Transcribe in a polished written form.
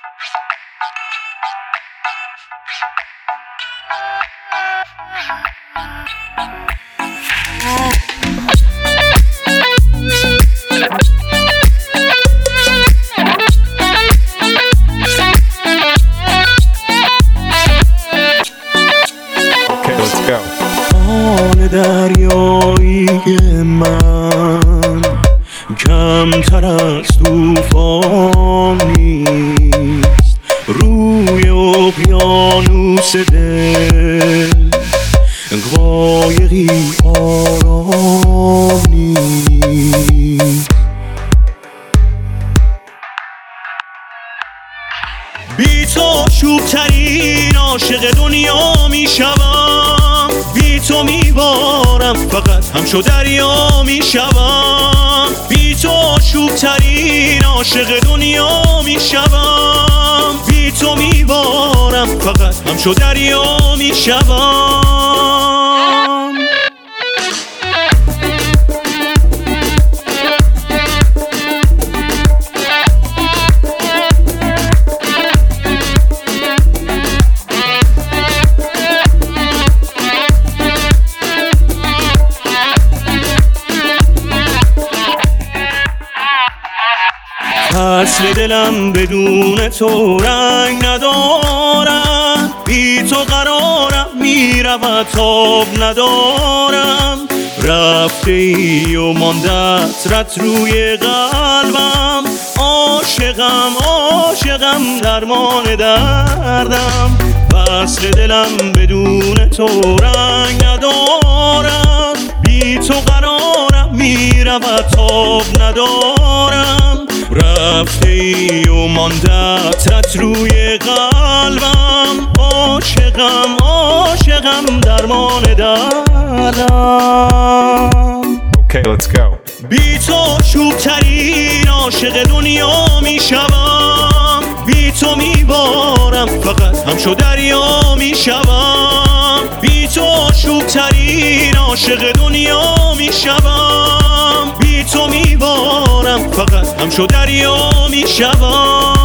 آن دریایی من کمتر از طوفان نیست، روی اقیانوس دل قایقی آرام نیست. بی تو شوب‌ترین عاشق دنیا میشوم، بی تو میبارم فقط همچو دریا میشوم، بی تو شوب‌ترین عاشق دنیا میشوم، بی تو میبارم فقط همچو دریا میشوم. فصل دلم بدون تو رنگ ندارم، بی تو قرارم میرود تاب ندارم، رفته ای و ماندت روی قلبم، عاشقم عاشقم درمان دردم. فصل دلم بدون تو رنگ ندارم، بی تو قرارم میرود تاب ندارم، رفته ای و ماندت روی قلبم، عاشقم عاشقم درمان دردم. Okay, let's go. بی تو شوب‌ترین عاشق دنیا میشوم، بی تو میبارم فقط همچو دریا میشوم، بی تو شوب‌ترین عاشق دنیا میشوم، بی تو میبارم فقط همچو دریا میشوم.